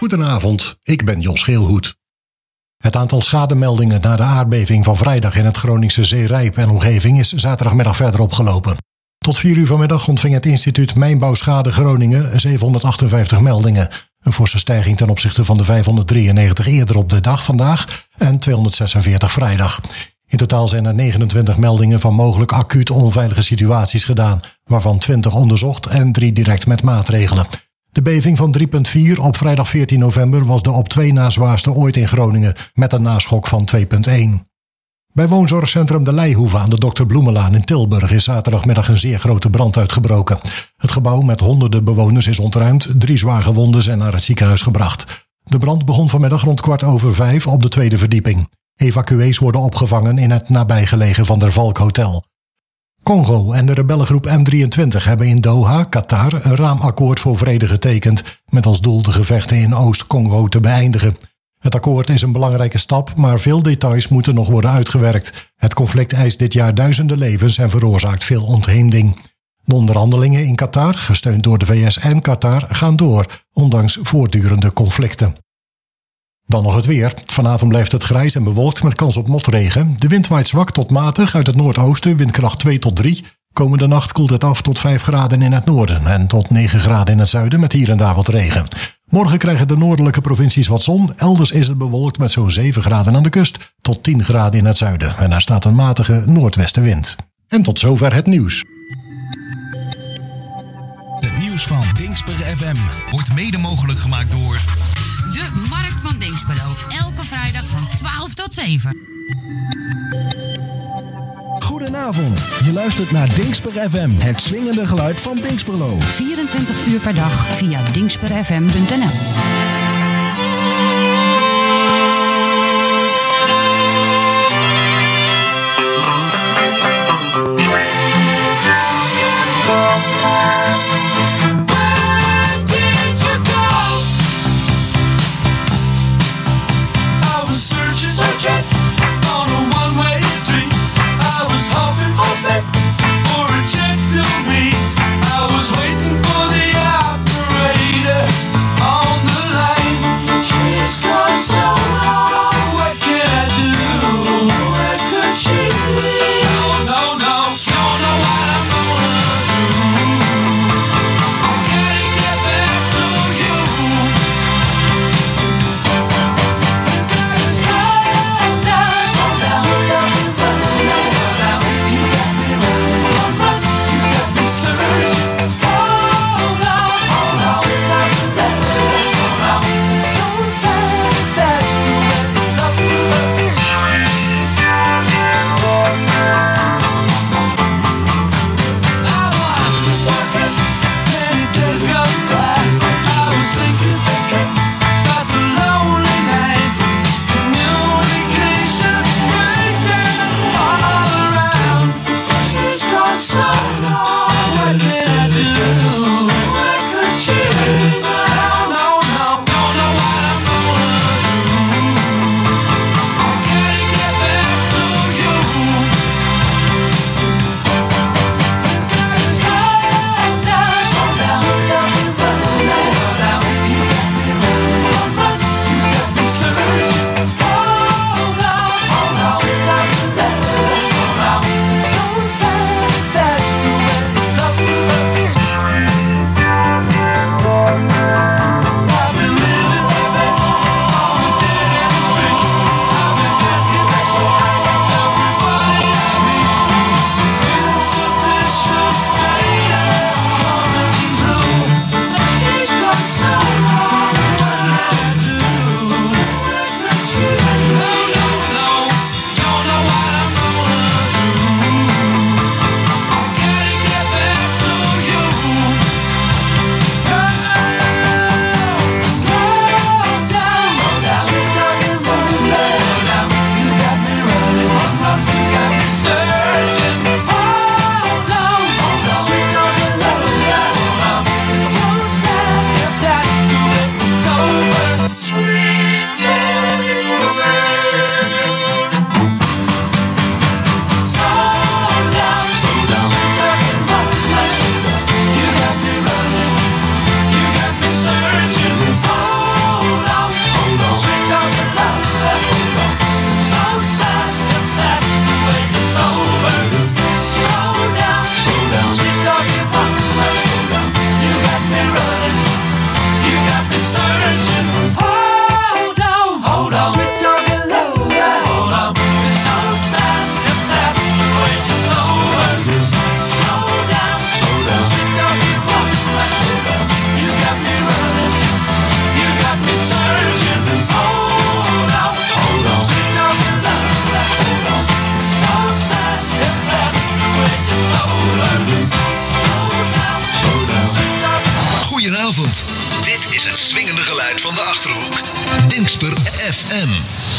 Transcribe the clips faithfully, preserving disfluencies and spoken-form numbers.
Goedenavond, ik ben Jos Geelhoed. Het aantal schademeldingen na de aardbeving van vrijdag in het Groningse Zeerijp en omgeving is zaterdagmiddag verder opgelopen. Tot vier uur vanmiddag ontving het instituut Mijnbouwschade Groningen zevenhonderdachtenvijftig meldingen. Een forse stijging ten opzichte van de vijfhonderddrieënnegentig eerder op de dag vandaag en tweehonderdzesenveertig vrijdag. In totaal zijn er negenentwintig meldingen van mogelijk acuut onveilige situaties gedaan, waarvan twintig onderzocht en drie direct met maatregelen. De beving van drie komma vier op vrijdag veertien november was de op twee na zwaarste ooit in Groningen, met een naschok van twee komma één. Bij woonzorgcentrum De Leihoeve aan de dokter Bloemenlaan in Tilburg is zaterdagmiddag een zeer grote brand uitgebroken. Het gebouw met honderden bewoners is ontruimd, drie zwaargewonden zijn naar het ziekenhuis gebracht. De brand begon vanmiddag rond kwart over vijf op de tweede verdieping. Evacuees worden opgevangen in het nabijgelegen Van der Valk Hotel. Congo en de rebellengroep M drieëntwintig hebben in Doha, Qatar, een raamakkoord voor vrede getekend, met als doel de gevechten in Oost-Congo te beëindigen. Het akkoord is een belangrijke stap, maar veel details moeten nog worden uitgewerkt. Het conflict eist dit jaar duizenden levens en veroorzaakt veel ontheemding. De onderhandelingen in Qatar, gesteund door de V S en Qatar, gaan door, ondanks voortdurende conflicten. Dan nog het weer. Vanavond blijft het grijs en bewolkt met kans op motregen. De wind waait zwak tot matig uit het noordoosten, windkracht twee tot drie. Komende nacht koelt het af tot vijf graden in het noorden en tot negen graden in het zuiden met hier en daar wat regen. Morgen krijgen de noordelijke provincies wat zon. Elders is het bewolkt met zo'n zeven graden aan de kust tot tien graden in het zuiden. En er staat een matige noordwestenwind. En tot zover het nieuws. Het nieuws van Dingsper F M wordt mede mogelijk gemaakt door de Markt van Dingsperlo. Elke vrijdag van twaalf tot zeven. Goedenavond, je luistert naar Dingsper F M, het swingende geluid van Dingsperlo. vierentwintig uur per dag via dingsper f m punt n l. I was waiting for the operator on the line. Dit is het swingende geluid van de Achterhoek. Dingsper F M.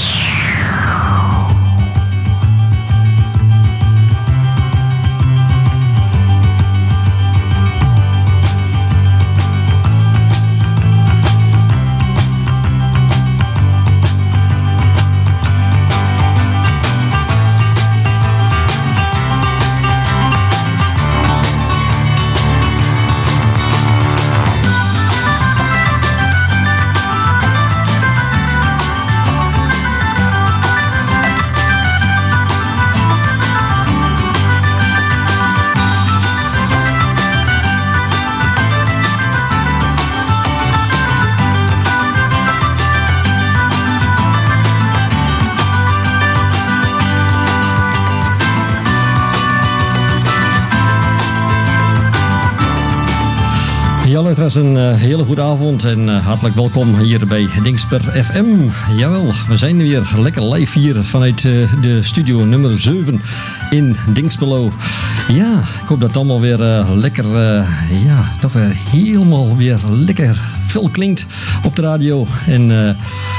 Ja, luisteraars, een uh, hele goede avond en uh, hartelijk welkom hier bij Dingsper F M. Jawel, we zijn weer lekker live hier vanuit uh, de studio nummer zeven in Dingsperlo. Ja, ik hoop dat het allemaal weer uh, lekker, uh, ja, toch weer helemaal weer lekker veel klinkt op de radio. En uh,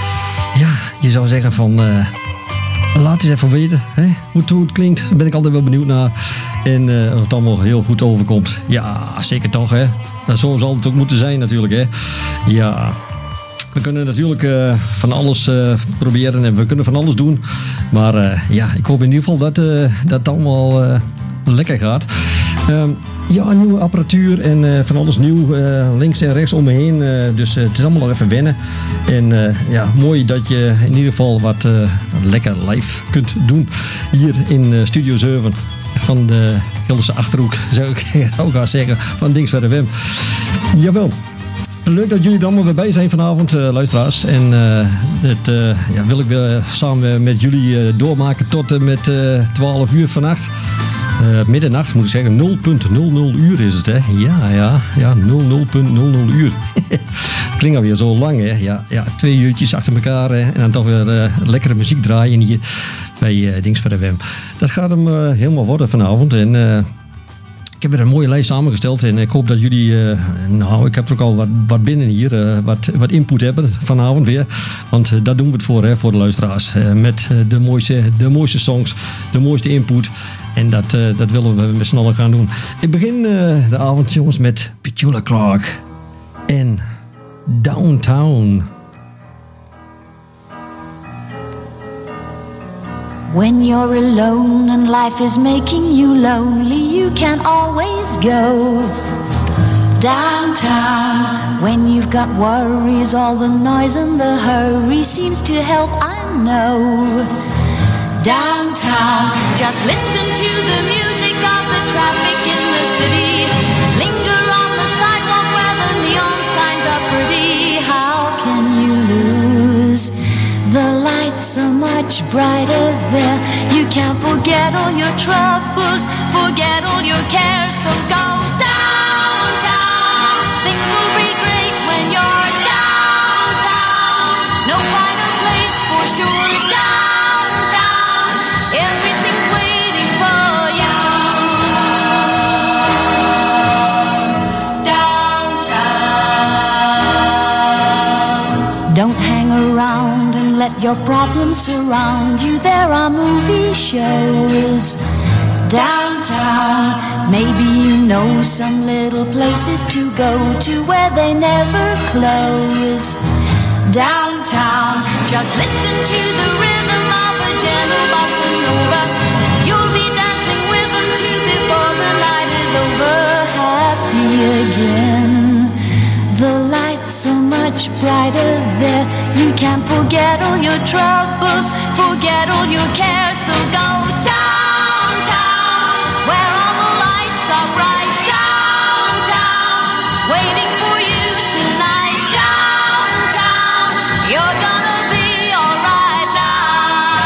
ja, je zou zeggen van... Uh, Laat eens even weten hè? Hoe, het, hoe het klinkt. Daar ben ik altijd wel benieuwd naar. En uh, of het allemaal heel goed overkomt. Ja, zeker toch, hè. Dat zo zal het ook moeten zijn natuurlijk, hè. Ja, we kunnen natuurlijk uh, van alles uh, proberen en we kunnen van alles doen. Maar uh, ja, ik hoop in ieder geval dat, uh, dat het allemaal uh, lekker gaat. Um, Ja, nieuwe apparatuur en uh, van alles nieuw, uh, links en rechts om me heen. Uh, dus uh, het is allemaal nog even wennen. En uh, ja, mooi dat je in ieder geval wat uh, lekker live kunt doen hier in uh, Studio zeven van de Gelderse Achterhoek, zou ik ook gaan zeggen, van Dingsper F M. Jawel. Leuk dat jullie er allemaal weer bij zijn vanavond, uh, luisteraars. En uh, dat uh, ja, wil ik weer samen met jullie uh, doormaken tot uh, met uh, twaalf uur vannacht. Uh, middernacht moet ik zeggen, nul punt nul nul uur is het, hè? Ja, ja, ja, nul punt nul nul uur. Klinkt alweer zo lang, hè? Ja, ja, twee uurtjes achter elkaar, hè? En dan toch weer uh, lekkere muziek draaien hier bij uh, Dingsper F M. Dat gaat hem uh, helemaal worden vanavond. En uh, ik heb weer een mooie lijst samengesteld en ik hoop dat jullie, uh, nou, ik heb er ook al wat, wat binnen hier, uh, wat, wat input hebben vanavond weer. Want uh, daar doen we het voor, hè, voor de luisteraars. Uh, met uh, de, mooiste, de mooiste songs, de mooiste input. En dat, uh, dat willen we met z'n allen gaan doen. Ik begin uh, de avond, jongens, met Petula Clark en Downtown. When you're alone and life is making you lonely, you can always go downtown. When you've got worries, all the noise and the hurry seems to help, I know. Downtown, just listen to the music of the traffic in the city. Linger on the sidewalk where the neon signs are pretty. How can you lose? The lights are much brighter there. You can't forget all your troubles, forget all your cares. So go downtown. Things will be great when you're downtown. No finer place for sure. Downtown, everything's waiting for you. Downtown. Don't hang around and let your problems surround you. There are movie shows downtown. Maybe you know some little places to go to where they never close. Downtown, just listen to the rhythm of a gentle bossa nova. You'll be dancing with them too before the night is over. Happy again. The lights are much brighter there. You can't forget all your troubles, forget all your cares. So go downtown, where all the lights are bright. Downtown, waiting for you tonight. Downtown, you're gonna be alright now.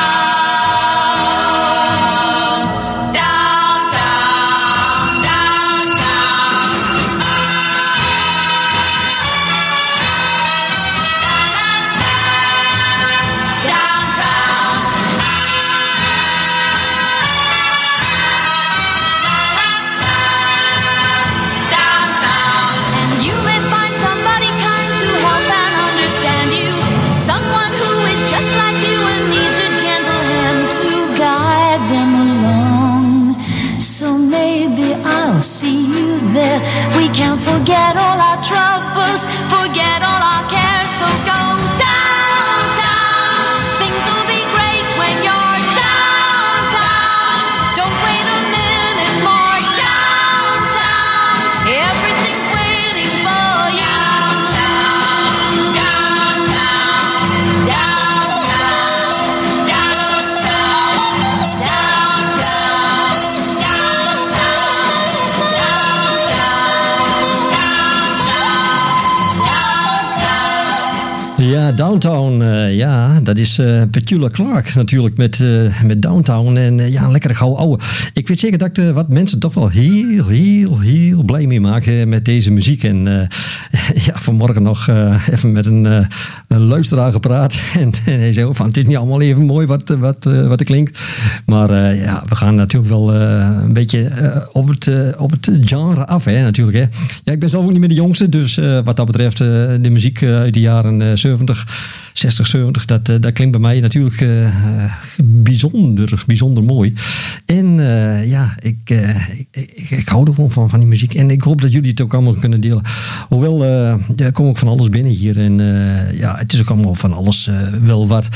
Downtown, downtown. Downtown, and you Ja, Downtown. Uh, ja, dat is uh, Petula Clark natuurlijk met, uh, met Downtown. En uh, ja, een lekkere gouden ouwe. Ik weet zeker dat ik uh, wat mensen toch wel heel, heel, heel blij mee maak uh, met deze muziek. En uh, ja, vanmorgen nog uh, even met een, uh, een luisteraar gepraat. En, en hij zei ook van, het is niet allemaal even mooi wat, wat, uh, wat er klinkt. Maar uh, ja, we gaan natuurlijk wel uh, een beetje uh, op, het, uh, op het genre af, hè, natuurlijk. Hè. Ja, ik ben zelf ook niet meer de jongste. Dus uh, wat dat betreft, uh, de muziek uh, uit de jaren uh, zeventig, zestig, zeventig, dat, uh, dat klinkt bij mij natuurlijk uh, bijzonder, bijzonder mooi. En uh, ja, ik, uh, ik, ik, ik hou er gewoon van, van die muziek. En ik hoop dat jullie het ook allemaal kunnen delen. Hoewel, uh, er komt ook van alles binnen hier. En uh, ja, het is ook allemaal van alles uh, wel wat.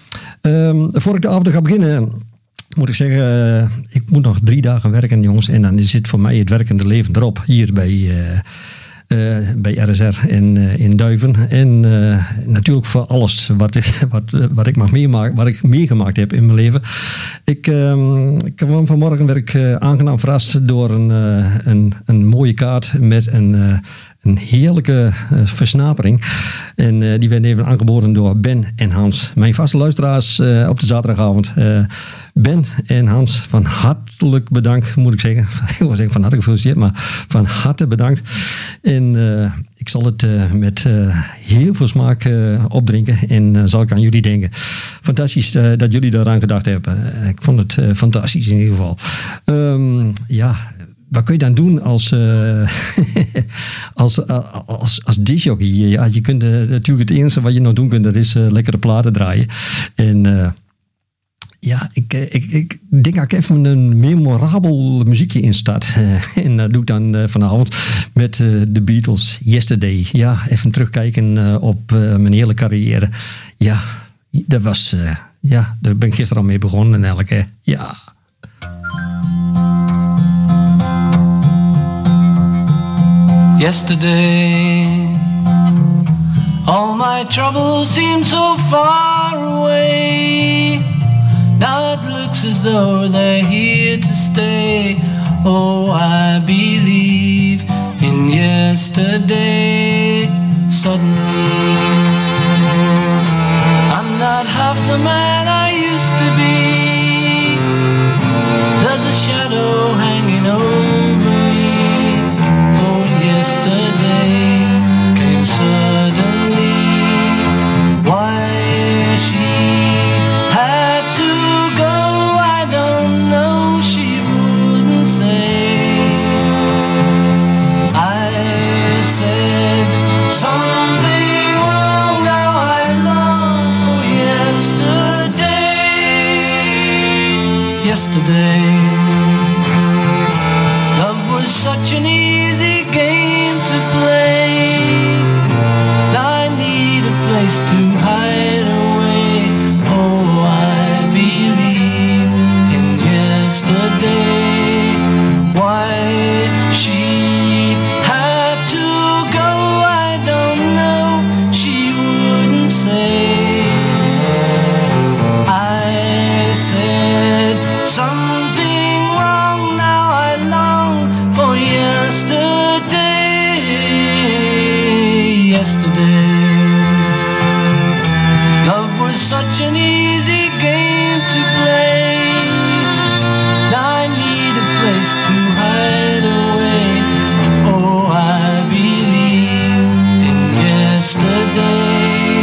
Um, voor ik de avond ga beginnen, moet ik zeggen, uh, ik moet nog drie dagen werken, jongens. En dan zit voor mij het werkende leven erop. Hier bij... Uh, Uh, bij R S R in, uh, in Duiven. En uh, natuurlijk voor alles wat, wat, wat ik mag meemaken, wat ik meegemaakt heb in mijn leven. Ik, uh, ik kwam vanmorgen werd ik uh, aangenaam verrast door een, uh, een, een mooie kaart met een, uh, een heerlijke uh, versnapering. En uh, die werd even aangeboden door Ben en Hans. Mijn vaste luisteraars uh, op de zaterdagavond. Uh, Ben en Hans, van hartelijk bedankt, moet ik zeggen. Ik wil zeggen van harte gefeliciteerd, maar van harte bedankt. En uh, ik zal het uh, met uh, heel veel smaak uh, opdrinken en uh, zal ik aan jullie denken. Fantastisch uh, dat jullie daaraan gedacht hebben. Uh, ik vond het uh, fantastisch in ieder geval. Um, ja... Wat kun je dan doen als, uh, als, uh, als, als discjockey? Ja, je kunt uh, natuurlijk het enige wat je nog doen kunt, dat is uh, lekkere platen draaien. En uh, ja, ik, ik, ik denk dat ik even een memorabel muziekje instart. Uh, en dat doe ik dan uh, vanavond met uh, de Beatles, Yesterday. Ja, even terugkijken uh, op uh, mijn hele carrière. Ja, dat was, uh, ja, daar ben ik gisteren al mee begonnen en elke, ja... Yesterday, all my troubles seem so far away. Now it looks as though they're here to stay. Oh, I believe in yesterday. Suddenly, I'm not half the man I used to be. There's a shadow hanging over me. Yesterday came suddenly. Why she had to go, I don't know, she wouldn't say. I said something wrong, now I long for yesterday. Yesterday, love was such an easy game to play. Now I need a place to hide away. Oh, I believe in yesterday. Why she had to go, I don't know, she wouldn't say. I said something wrong, now I long for yesterday. Yesterday, love was such an easy game to play. Now I need a place to hide away. Oh, I believe in yesterday.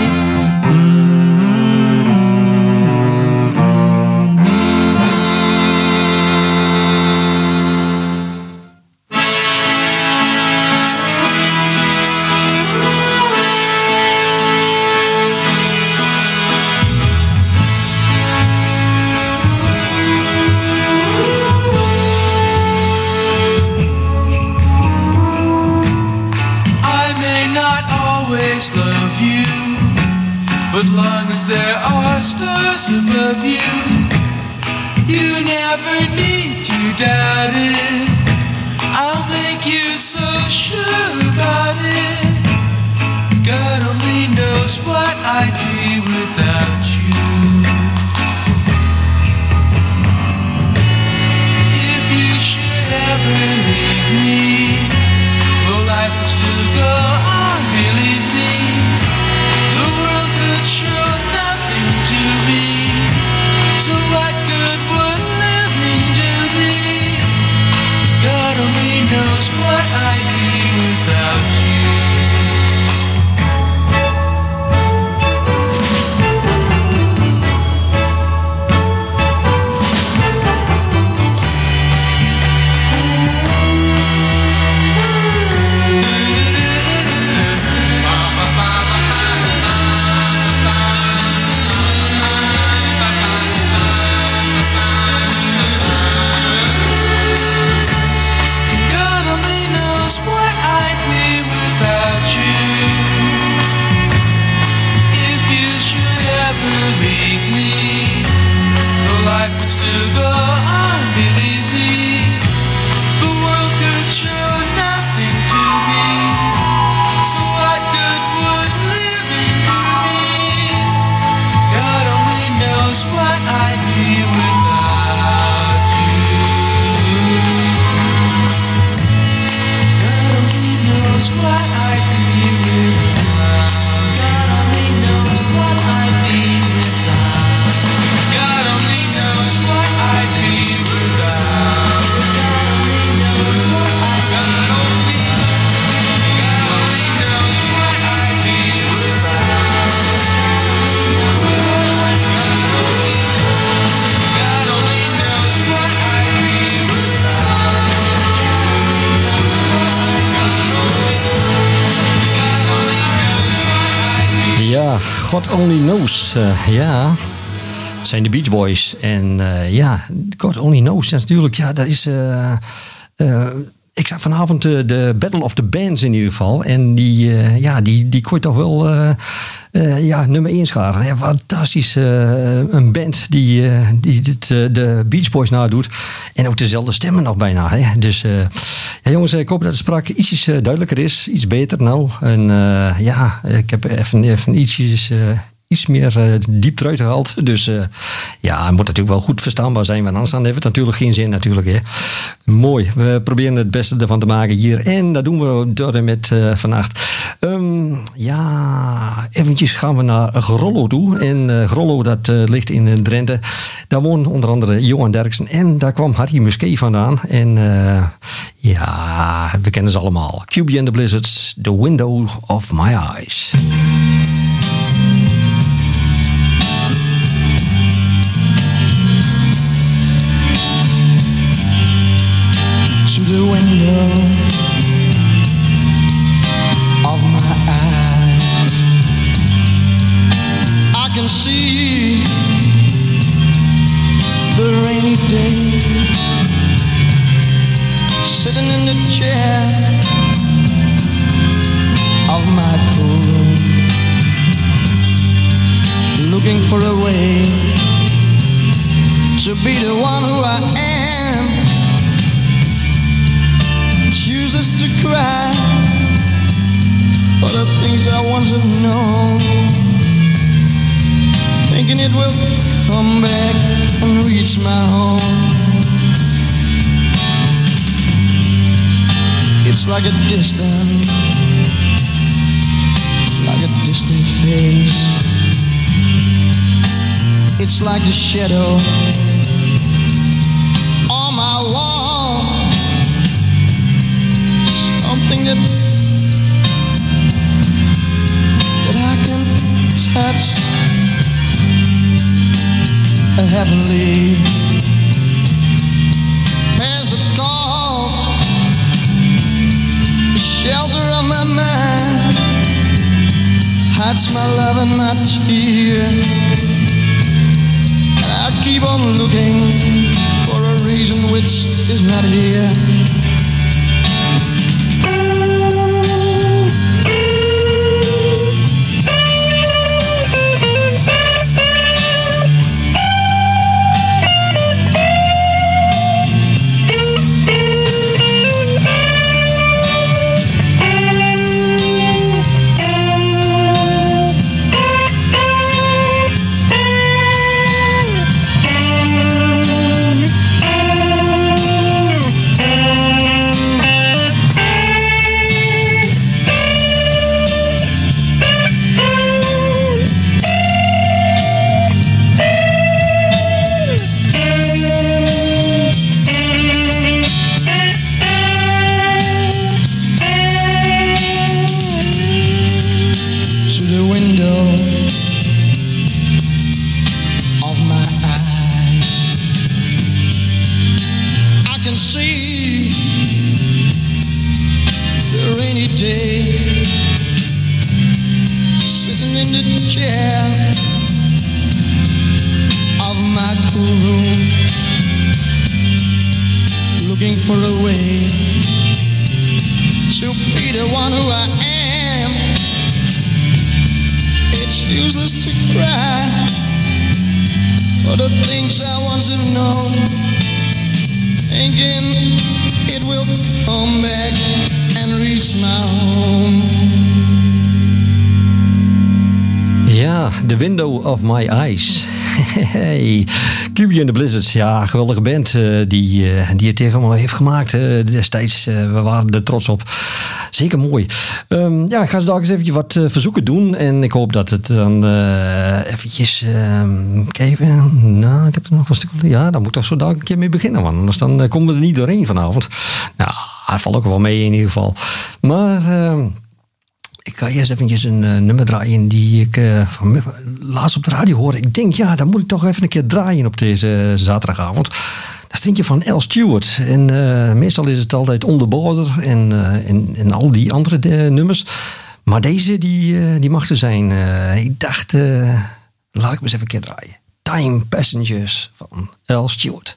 But long as there are stars above you, you never need to doubt it. I'll make you so sure about it. God only knows what I'd be without you. If you should ever leave me, well, life would still go on, believe me. The world Ja, God Only Knows. Uh, ja, dat zijn de Beach Boys. En uh, ja, God Only Knows. Dat is natuurlijk, ja, dat is... Uh, uh, ik zag vanavond de, de Battle of the Bands in ieder geval. En die, uh, ja, die, die kon je toch wel uh, uh, ja, nummer één scharen. Ja, fantastisch. Uh, een band die, uh, die dit, uh, de Beach Boys nadoet. En ook dezelfde stemmen nog bijna. Hè? Dus uh, ja, jongens, ik hoop dat de spraak ietsjes uh, duidelijker is. Iets beter nou. En uh, ja, ik heb even, even ietsjes... Uh, iets meer uh, diep eruit gehaald. Dus uh, ja, het moet natuurlijk wel goed verstaanbaar zijn. Want anders dan heeft het natuurlijk geen zin natuurlijk. Hè. Mooi. We proberen het beste ervan te maken hier. En dat doen we door en met uh, vannacht. Um, ja, eventjes gaan we naar Grollo toe. En uh, Grollo, dat uh, ligt in Drenthe. Daar woont onder andere Johan Derksen. En daar kwam Harry Musquet vandaan. En uh, ja, we kennen ze allemaal. Q B and the Blizzards, The Window of My Eyes. To the window of my eyes, I can see the rainy day, sitting in the chair of my cool room, looking for a way to be the one who I am. Chooses to cry for the things I once have known, thinking it will come back and reach my home. It's like a distant, like a distant face. It's like the shadow on my wall, something that that I can touch, a heavenly as it calls, the shelter of my mind hides my love and my tear, and I keep on looking for a reason which is not here. The Window of My Eyes. Hey, Q B and the Blizzards, ja, geweldige band uh, die, uh, die het even allemaal heeft gemaakt uh, destijds. Uh, we waren er trots op. Zeker mooi. Um, ja, ik ga zo daar eens even wat uh, verzoeken doen. En ik hoop dat het dan uh, eventjes... Uh, kijken. Nou, ik heb er nog een stuk... Ja, daar moet ik toch zo daar een keer mee beginnen. Want anders dan uh, komen we er niet doorheen vanavond. Nou, dat valt ook wel mee in ieder geval. Maar... Uh, Ik ga eerst eventjes een uh, nummer draaien die ik uh, van, laatst op de radio hoorde. Ik denk, ja, dan moet ik toch even een keer draaien op deze uh, zaterdagavond. Dat is denk je van Al Stewart. En uh, meestal is het altijd On The Border en, uh, en, en al die andere uh, nummers. Maar deze, die, uh, die mag er zijn. Uh, ik dacht, uh, laat ik me eens even een keer draaien. Time Passengers van Al Stewart.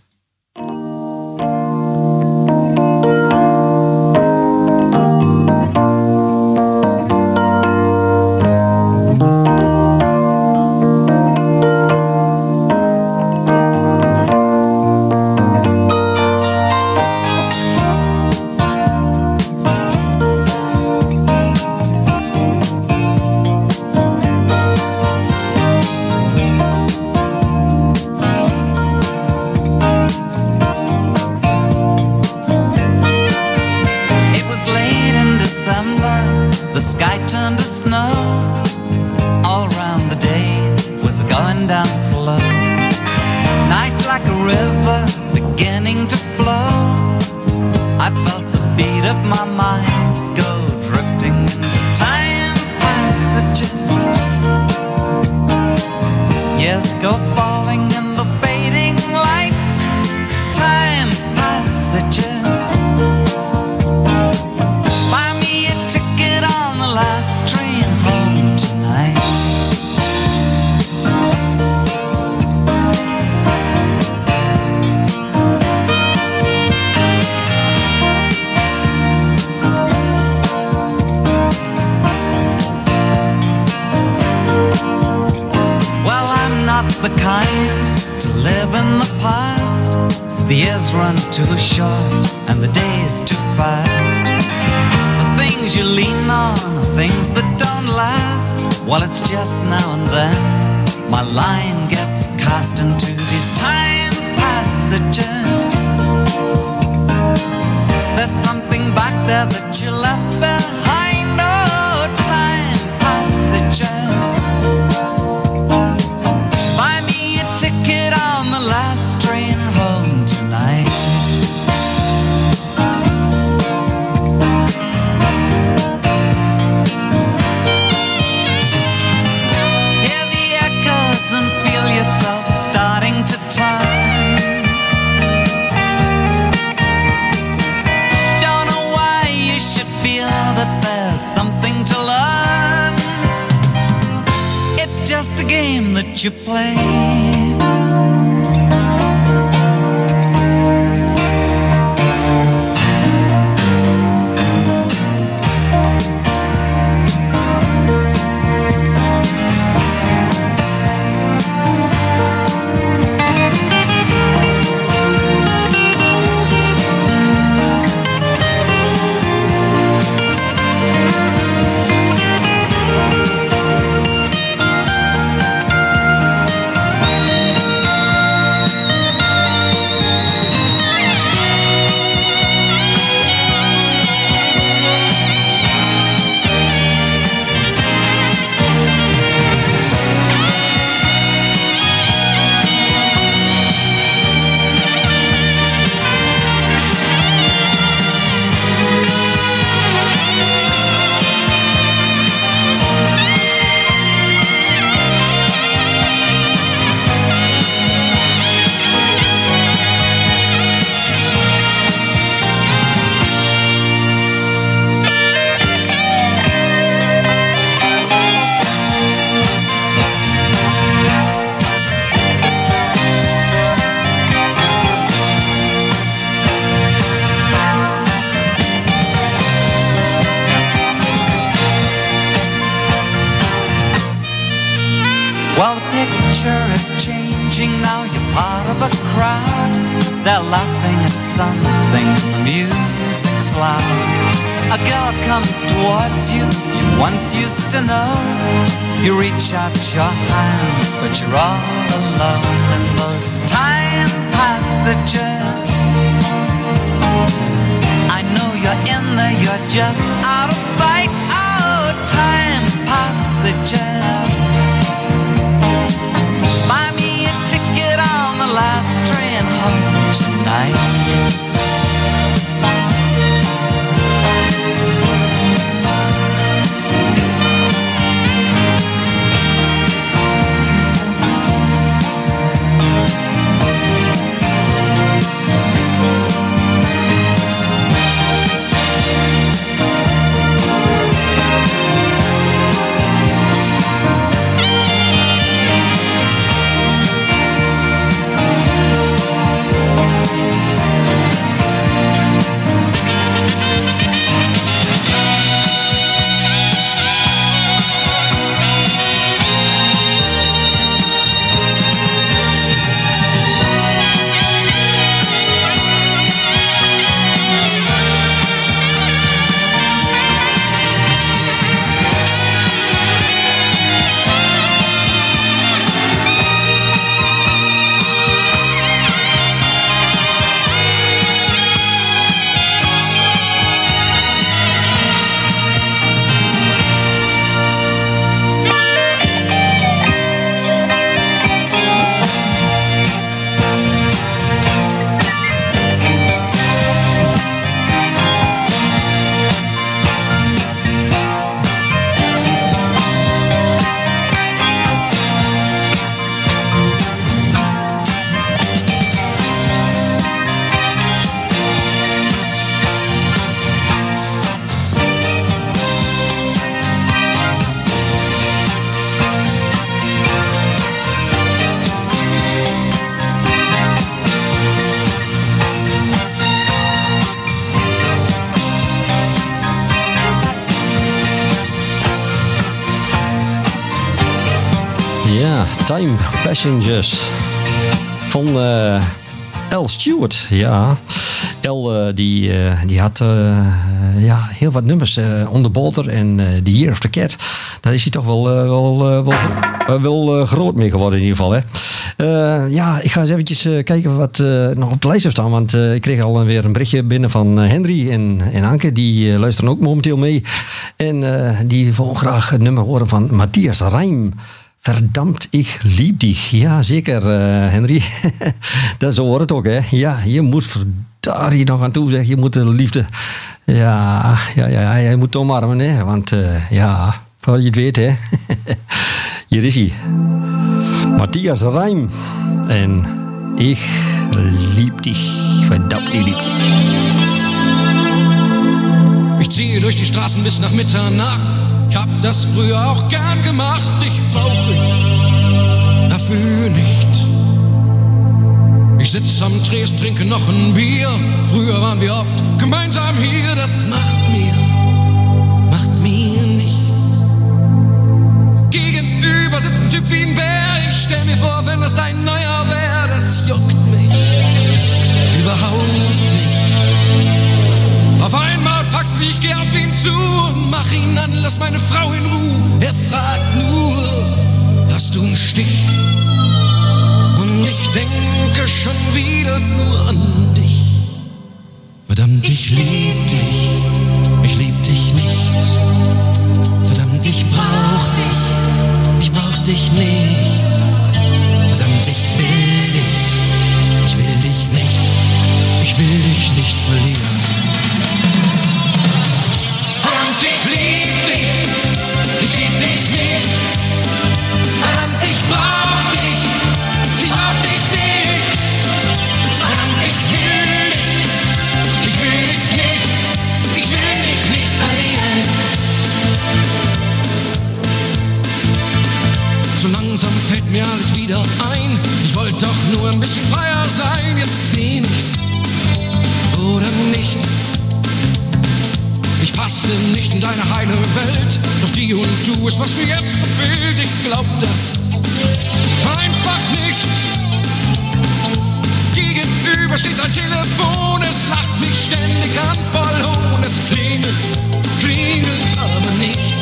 You play. Well, the picture is changing now. You're part of a crowd. They're laughing at something. The music's loud. A girl comes towards you. You once used to know. You reach out your hand, but you're all alone in those time passages. I know you're in there. You're just out of sight. Oh, time passages. Buy me a ticket on the last train home tonight. Ja, Time Passengers van uh, Al Stewart. Ja, Al uh, die, uh, die had uh, ja, heel wat nummers. Uh, On the Border en uh, The Year of the Cat. Daar is hij toch wel, uh, wel, uh, wel, uh, wel uh, groot mee geworden in ieder geval. Hè? Uh, ja, ik ga eens eventjes uh, kijken wat uh, nog op de lijst heeft staan. Want uh, ik kreeg alweer een berichtje binnen van uh, Henry en, en Anke. Die uh, luisteren ook momenteel mee. En uh, die willen graag het nummer horen van Matthias Reim. Verdammt, ik lieb dich. Ja, zeker, uh, Henry. Dat zo hoort het ook, hè. Ja, je moet daar hier nog aan toe zeggen. Je moet de liefde... Ja, ja, ja, je moet omarmen, hè. Want, uh, ja, voor je het weet, hè. Hier is hij. Matthias Reim. En ik lieb dich. Verdammt, ik lieb dich. Ich ziehe durch die Straßen bis nach Mitternacht. Ich hab das früher auch gern gemacht. Dich brauch ich dafür nicht. Ich sitz am Tresen, trinke noch ein Bier. Früher waren wir oft gemeinsam hier. Das macht mir, macht mir nichts. Gegenüber sitzt ein Typ wie ein Bär. Ich stell mir vor, wenn das dein neuer wär. Das juckt mich überhaupt nicht. Auf einmal packt's mich, ich geh auf ihn zu und mach ihn an, lass meine Frau in Ruhe. Er fragt nur, hast du einen Stich? Und ich denke schon wieder nur an dich. Verdammt, ich lieb dich, ich lieb dich nicht. Verdammt, ich brauch dich, ich brauch dich nicht. Verdammt, ich will dich, ich will dich nicht. Ich will dich nicht verlieren. Verdammt, ich lieb dich, ich lieb dich nicht. Verdammt, ich brauch dich, ich brauch dich nicht. Verdammt, ich will dich, ich will dich nicht. Ich will dich nicht verlieren. So langsam fällt mir alles wieder ein. Ich wollte doch nur ein bisschen freier sein. Jetzt bin ich's oder nicht. Ich passte nicht in deine heile Welt. Doch die und du ist, was mir jetzt so fehlt. Ich glaub das einfach nicht. Gegenüber steht ein Telefon. Es lacht mich ständig an, voll Hohn. Es klingelt, klingelt aber nicht.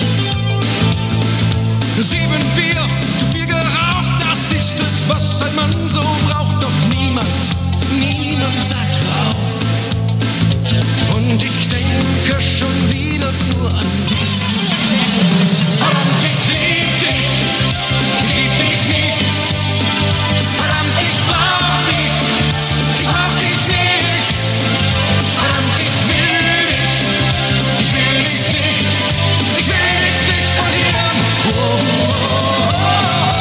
Sieben Bier, zu viel geraucht. Das ist es, was ein Mann so braucht. Doch niemand, niemand sagt auf. Und ich denke schon wieder nur an dich. Verdammt, ich lieb dich, ich lieb dich nicht. Verdammt, ich brauch dich, ich brauch dich nicht. Verdammt, ich will dich, ich will dich nicht. Ich will dich nicht verlieren. Oh, oh, oh, oh.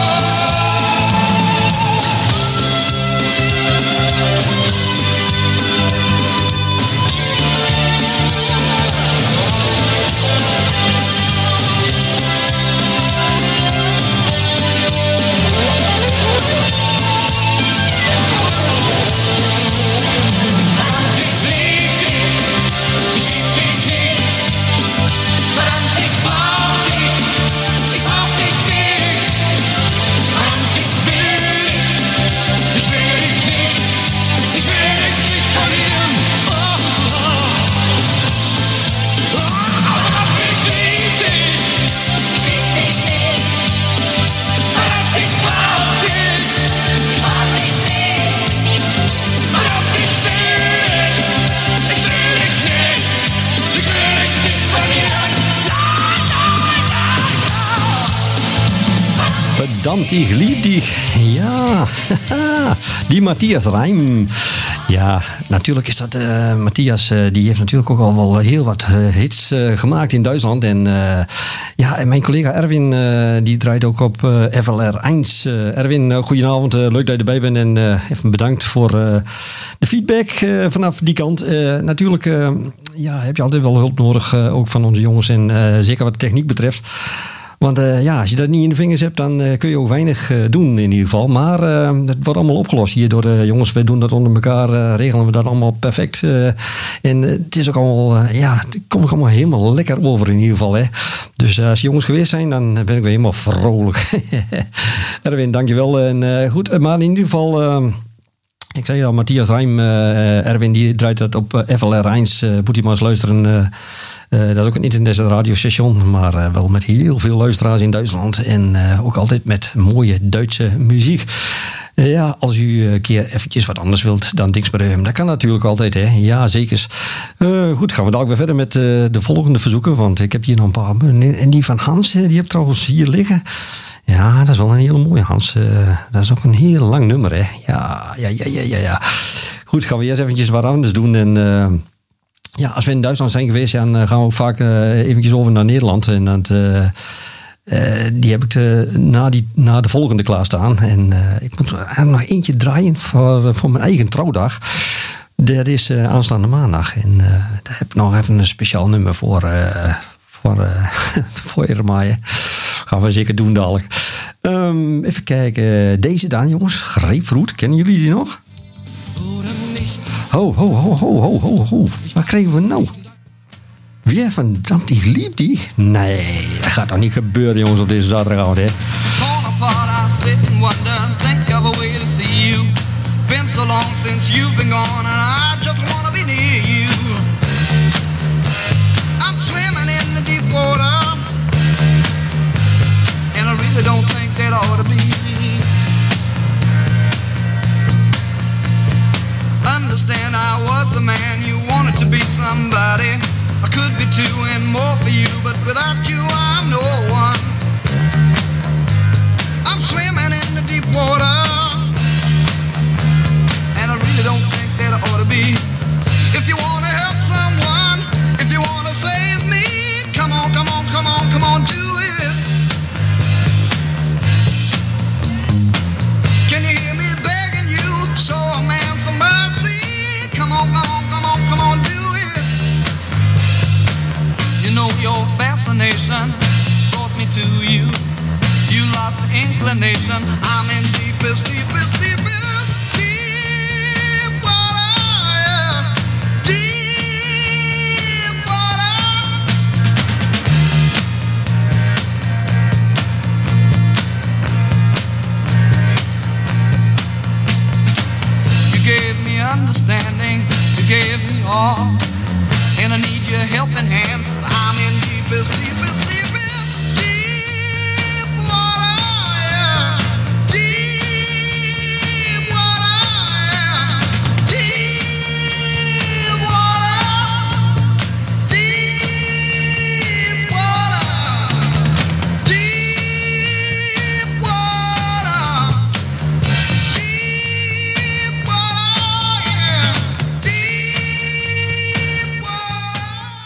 Verdammt, ich lieb dich. Ja, die Matthias Reim. Ja, natuurlijk is dat... Uh, Matthias, uh, die heeft natuurlijk ook al wel heel wat uh, hits uh, gemaakt in Duitsland. En uh, ja, en mijn collega Erwin, uh, die draait ook op uh, F L R één. Uh, Erwin, uh, goedenavond. Uh, leuk dat je erbij bent. En uh, even bedankt voor uh, de feedback uh, vanaf die kant. Uh, natuurlijk uh, ja, heb je altijd wel hulp nodig, uh, ook van onze jongens. En uh, zeker wat de techniek betreft. Want uh, ja, als je dat niet in de vingers hebt, dan uh, kun je ook weinig uh, doen in ieder geval. Maar uh, het wordt allemaal opgelost hier door de jongens. We doen dat onder elkaar, uh, regelen we dat allemaal perfect. Uh, en uh, het is ook allemaal, uh, ja, het komt ook allemaal helemaal lekker over in ieder geval. Hè. Dus uh, als jongens geweest zijn, dan ben ik weer helemaal vrolijk. Erwin, dankjewel. En uh, goed, maar in ieder geval... Uh, Ik zei al, Matthias Rijm, uh, Erwin, die draait dat op uh, F L R Rijns. Uh, moet je maar eens luisteren. Uh, uh, dat is ook een internet radiostation, maar uh, wel met heel veel luisteraars in Duitsland. En uh, ook altijd met mooie Duitse muziek. Uh, ja, als u een keer eventjes wat anders wilt dan Dingsper F M, dat kan natuurlijk altijd, hè. Ja, zeker. Uh, goed, gaan we dadelijk weer verder met uh, de volgende verzoeken. Want ik heb hier nog een paar. En die van Hans, die heb ik trouwens hier liggen. Ja, dat is wel een hele mooie, Hans. Uh, dat is ook een heel lang nummer, hè. Ja, ja, ja, ja, ja. ja. Goed, gaan we eerst eventjes wat anders doen. En uh, ja, als we in Duitsland zijn geweest, dan gaan we ook vaak uh, eventjes over naar Nederland. En dat, uh, uh, die heb ik uh, na, die, na de volgende klaarstaan. En uh, ik moet er nog eentje draaien voor, voor mijn eigen trouwdag. Dat is uh, aanstaande maandag. En uh, daar heb ik nog even een speciaal nummer voor, uh, voor, uh, voor Irmaaien. Gaan we zeker doen dadelijk. Um, even kijken. Deze dan, jongens. Grapefruit. Kennen jullie die nog? Ho, ho, ho, ho, ho, ho, ho. Wat kregen we nou? Weer van Damn, die liep die? Nee, dat gaat toch niet gebeuren, jongens, op deze zaterdagavond, hè? Been so long since you've been gone, and I just wanna be near you. I'm swimming in the deep water, and I really don't think that ought to be. Understand I was the man you wanted to be somebody. I could be two and more for you, but without you I'm no one. I'm swimming in the deep water, and I really don't think that I ought to be. If you want to help someone, if you want to save me, come on, come on, come on, come on, do it. Can you hear me begging you? Show a man some mercy. Come on, come on, come on, come on, do it. You know your fascination brought me to you. You lost the inclination. I'm in deepest, deepest, deepest, deep water, yeah. Deep water. You gave me understanding, you gave me all, and I need your helping hand. I'm in deepest, deepest, deepest, deep water, yeah. Deep water, yeah. Deep water, deep water, deep water, deep water, yeah. Deep water.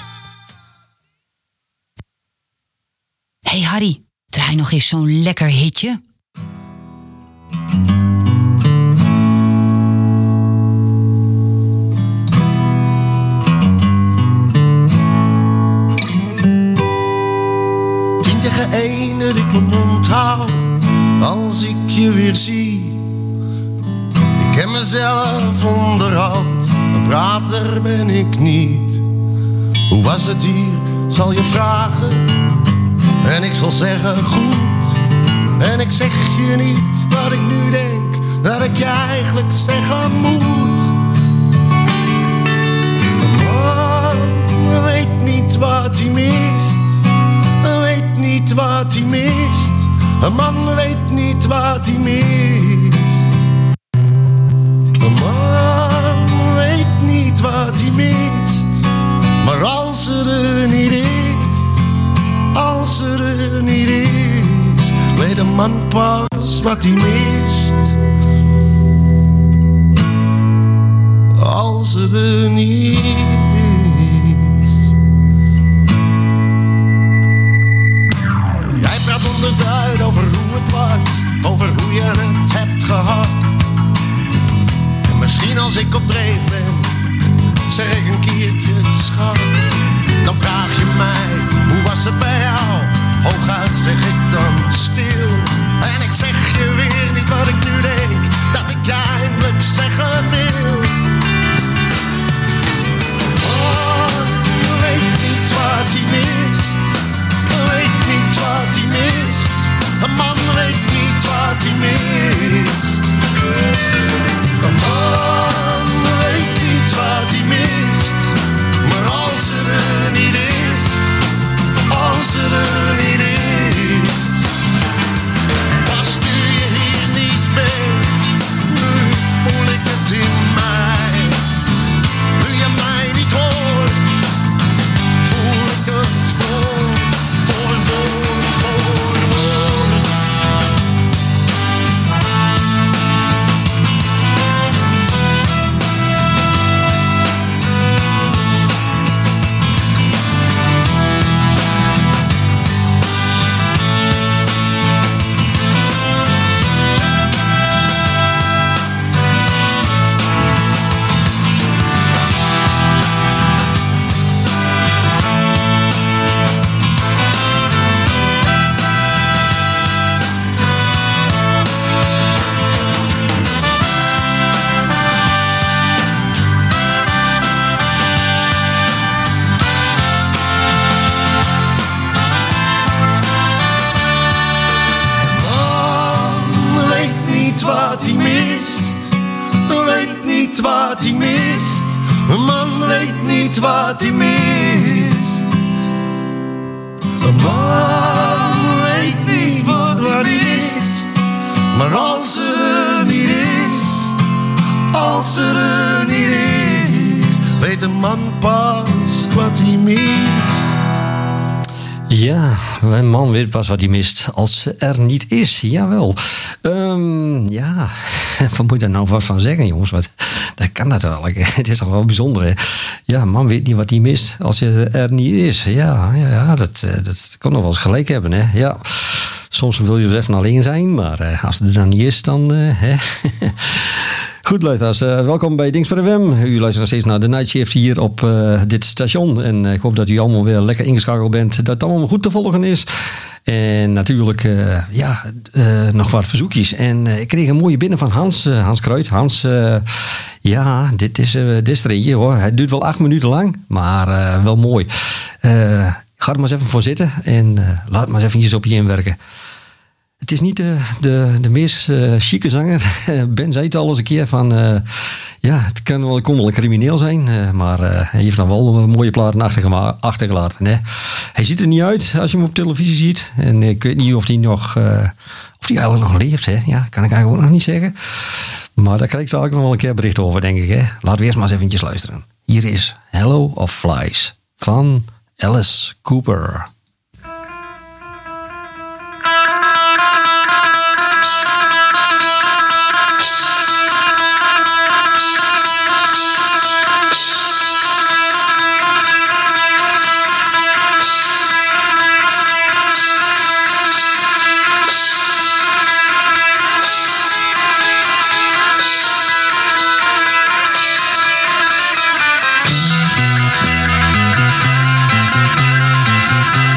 Hey Harry, draai nog eens zo'n lekker hitje. Tien tegen één dat ik mijn mond hou als ik je weer zie. Ik ken mezelf onderhand, een prater ben ik niet. Hoe was het hier, zal je vragen, en ik zal zeggen goed. En ik zeg je niet wat ik nu denk, dat ik je eigenlijk zeggen moet. Een man weet niet wat hij mist, weet niet wat hij mist. Een man weet niet wat hij mist. Een man weet niet wat hij mist. Maar als ze er niet is, als ze er niet is, weet een man pas wat hij mist. Als ze er niet is. Jij praat onderduid over hoe het was, over hoe je het hebt gehad. En misschien als ik op dreef ben, zeg ik een keertje schat. Dan vraag je mij, hoe was het bij jou? hooguit zeg ik dan stil. En ik zeg je weer niet wat ik nu denk, dat ik je eindelijk zeggen wil. Oh, weet niet wat hij mist, weet niet wat hij mist. Een man weet niet wat hij mist. Een man weet niet wat hij mist. Maar als er er niet is, als er er niet is, dan stuur je hier niet bent. Nu voel ik het in mij. Nu je mij niet hoort, voel ik het woord voor woord voor woord. Wat hij mist, weet niet wat hij mist. Een man weet niet wat hij mist. Een man weet niet wat hij mist. Maar als er er niet is, als er er niet is, weet een man pas wat hij mist. Ja, een man weet pas wat hij mist als ze er niet is. Jawel. Um, ja, wat moet je daar nou wat van zeggen, jongens? Wat, dat kan natuurlijk. Het is toch wel bijzonder, hè? Ja, een man weet niet wat hij mist als ze er niet is. Ja, ja, ja dat, dat kan nog wel eens gelijk hebben, hè? Ja. Soms wil je dus even alleen zijn, maar uh, als het er dan niet is, dan... Uh, hè? Goed, luisteraars, uh, welkom bij Dings per F M. U luistert nog steeds naar de Night Shift hier op uh, dit station. En uh, ik hoop dat u allemaal weer lekker ingeschakeld bent. Dat het allemaal goed te volgen is. En natuurlijk, uh, ja, uh, nog wat verzoekjes. En uh, ik kreeg een mooie binnen van Hans, uh, Hans Kruid. Hans, uh, ja, dit is, uh, dit is er eentje, hoor. Het duurt wel acht minuten lang, maar uh, wel mooi. Uh, ga er maar eens even voor zitten en uh, laat maar eens eventjes op je inwerken. Het is niet de, de, de meest uh, chique zanger. Ben zei het al eens een keer van... Uh, ja, het kan wel, kon wel een crimineel zijn. Uh, maar uh, hij heeft nog wel een mooie platen achtergema- achtergelaten. Hè. Hij ziet er niet uit als je hem op televisie ziet. En ik weet niet of hij nog... Uh, of hij eigenlijk nog leeft. Hè. Ja, kan ik eigenlijk ook nog niet zeggen. Maar daar krijg ik eigenlijk nog wel een keer bericht over, denk ik. Hè. Laten we eerst maar eens eventjes luisteren. Hier is Hello of Flies van Alice Cooper. Thank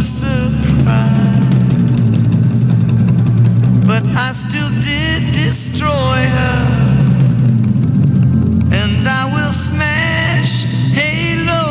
surprise. But I still did destroy her, and I will smash Halo.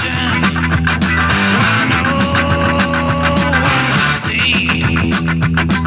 See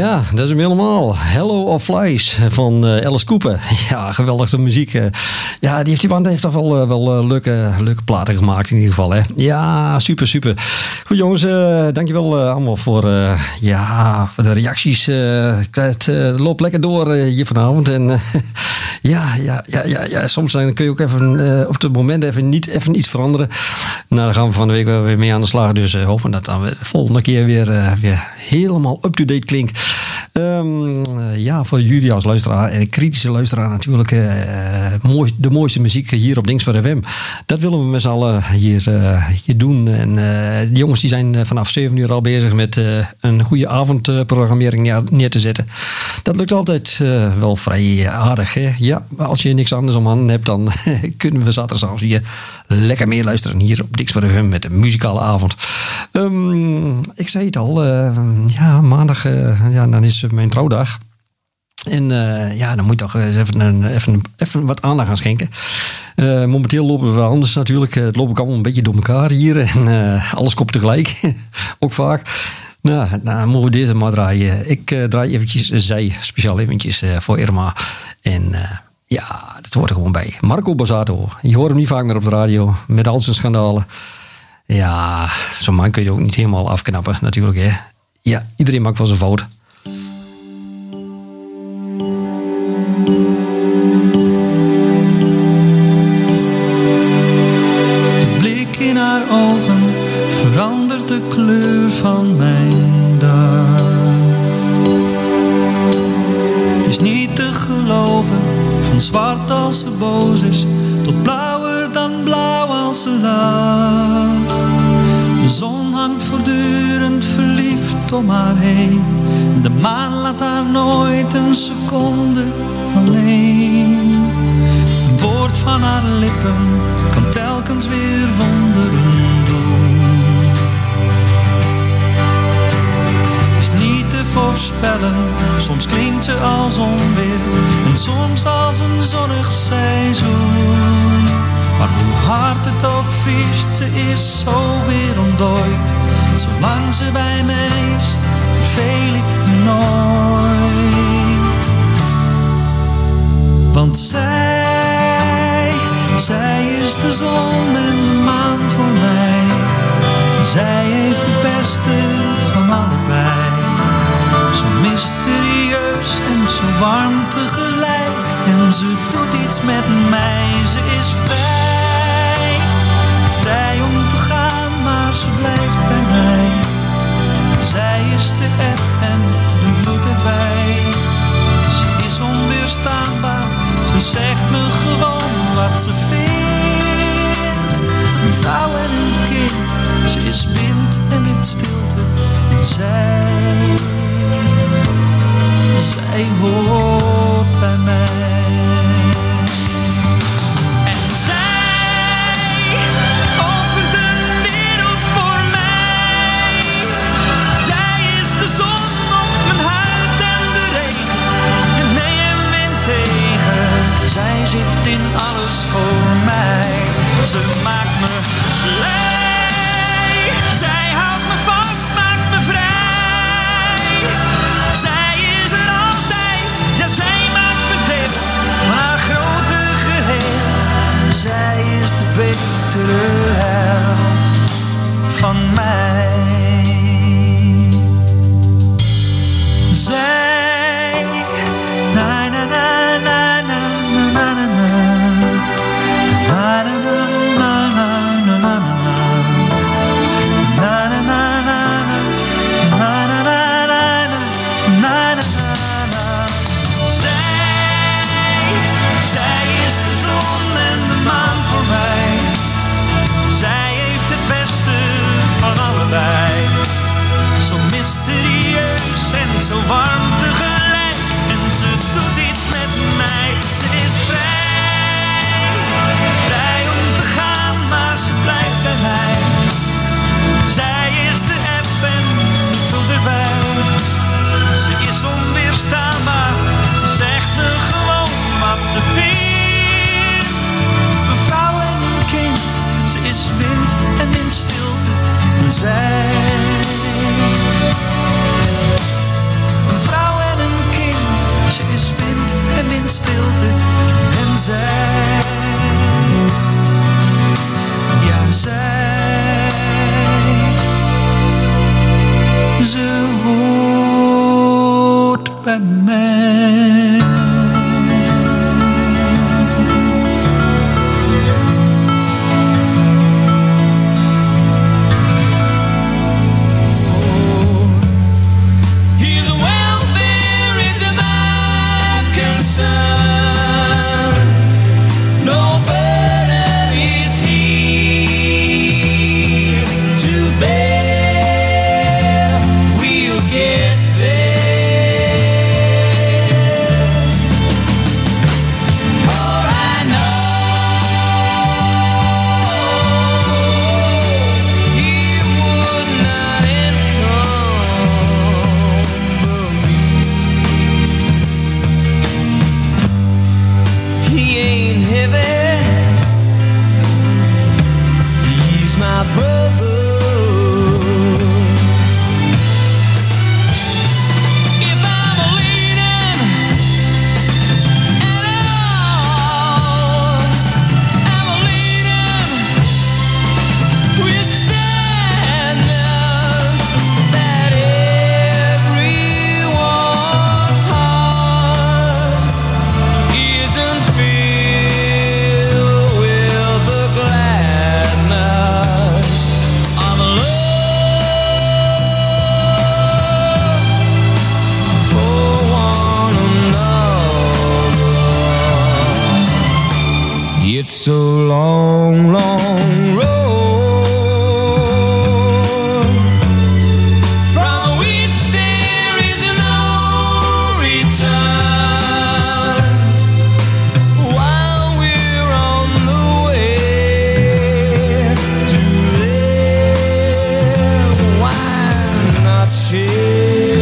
Ja, dat is hem helemaal. Hello of Flies van uh, Alice Cooper. Ja, geweldige muziek. Uh, ja, die heeft die band heeft toch wel, uh, wel uh, leuke, leuke platen gemaakt in ieder geval. Hè? Ja, super, super. Goed jongens, uh, dankjewel uh, allemaal voor, uh, ja, voor de reacties. Uh, het uh, loopt lekker door uh, hier vanavond. En uh, ja, ja, ja, ja, ja, soms dan kun je ook even uh, op het moment even, niet, even iets veranderen. Nou, daar gaan we van de week weer mee aan de slag. Dus uh, hopen dat dan de volgende keer weer, uh, weer helemaal up-to-date klinkt. Um, uh, ja, voor jullie als luisteraar en kritische luisteraar natuurlijk uh, mooi, de mooiste muziek hier op Dingsper F M. Dat willen we met z'n allen hier, uh, hier doen. En uh, de jongens die zijn uh, vanaf zeven uur al bezig met uh, een goede avondprogrammering neer, neer te zetten. Dat lukt altijd uh, wel vrij aardig. Hè? Ja, als je niks anders om handen hebt, dan kunnen we zaterdagavond hier lekker meer luisteren hier op Dingsper F M met een muzikale avond. Um, ik zei het al, uh, ja, maandag uh, ja, dan is mijn trouwdag. En uh, ja, dan moet je toch eens even, een, even, even wat aandacht gaan schenken. Uh, momenteel lopen we wel anders natuurlijk. Het uh, loop ik allemaal een beetje door elkaar hier. En uh, alles komt tegelijk. Ook vaak. Nou, nou, dan moeten we deze maar draaien. Ik uh, draai eventjes zij, speciaal eventjes uh, voor Irma. En uh, ja, dat hoort er gewoon bij. Marco Borsato. Je hoort hem niet vaak meer op de radio. Met al zijn schandalen. Ja, zo'n man kun je ook niet helemaal afknappen natuurlijk. Hè. Ja, iedereen maakt wel zijn fout. De blik in haar ogen verandert de kleur van mijn dag. Het is niet te geloven, van zwart als ze boos is, tot blauwer dan blauw als ze lacht. De zon hangt voortdurend verliefd om haar heen. De maan laat haar nooit een seconde alleen. Een woord van haar lippen kan telkens weer wonderen doen. Het is niet te voorspellen, soms klinkt ze als onweer en soms als een zonnig seizoen. Maar hoe hard het ook vriest, ze is zo weer ontdooid. Zolang ze bij mij is, verveel ik me nooit. Want zij, zij is de zon en de maan voor mij. Zij heeft het beste van allebei. Zo mysterieus en zo warm tegelijk. En ze doet iets met mij, ze is vrij. Vrij om te gaan, maar ze blijft bij mij. Zij is de eb en de vloed erbij. Ze is onweerstaanbaar, ze zegt me gewoon wat ze vindt. Een vrouw en een kind, ze is wind en windstilte. En zij, zij hoort bij mij. Zij zit in alles voor mij. Ze maakt me blij. Zij houdt me vast, maakt me vrij. Zij is er altijd heavy. He's my brother. It's a long, long road from which there is no return. While we're on the way to there, why not share?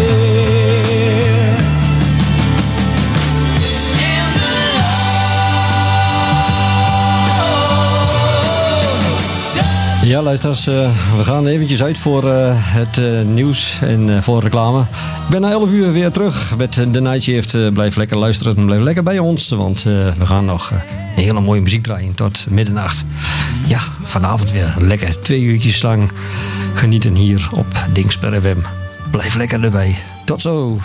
Ja, luisteraars, uh, we gaan eventjes uit voor uh, het uh, nieuws en uh, voor reclame. Ik ben na elf uur weer terug met The Night Shift. Uh, blijf lekker luisteren en blijf lekker bij ons, want uh, we gaan nog uh, een hele mooie muziek draaien tot middernacht. Ja, vanavond weer lekker twee uurtjes lang genieten hier op Dingsper F M. Blijf lekker erbij. Tot zo!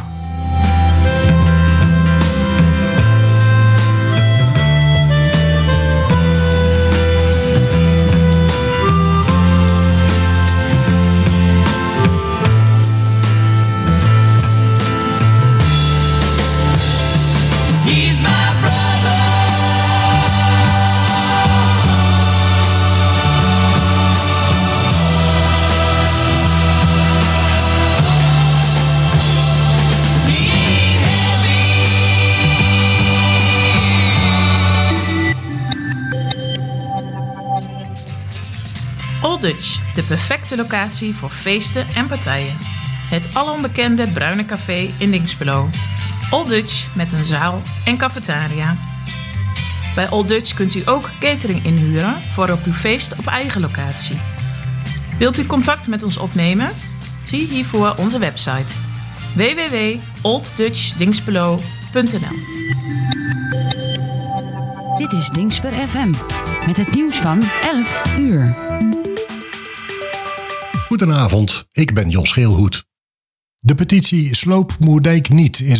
Old Dutch, de perfecte locatie voor feesten en partijen. Het alombekende bruine café in Dingsperlo. Old Dutch met een zaal en cafetaria. Bij Old Dutch kunt u ook catering inhuren voor op uw feest op eigen locatie. Wilt u contact met ons opnemen? Zie hiervoor onze website w w w punt old dutch dingsperlo punt n l. Dit is Dingsper F M met het nieuws van elf uur. Goedenavond, ik ben Jos Geelhoed. De petitie Sloop Moerdijk niet is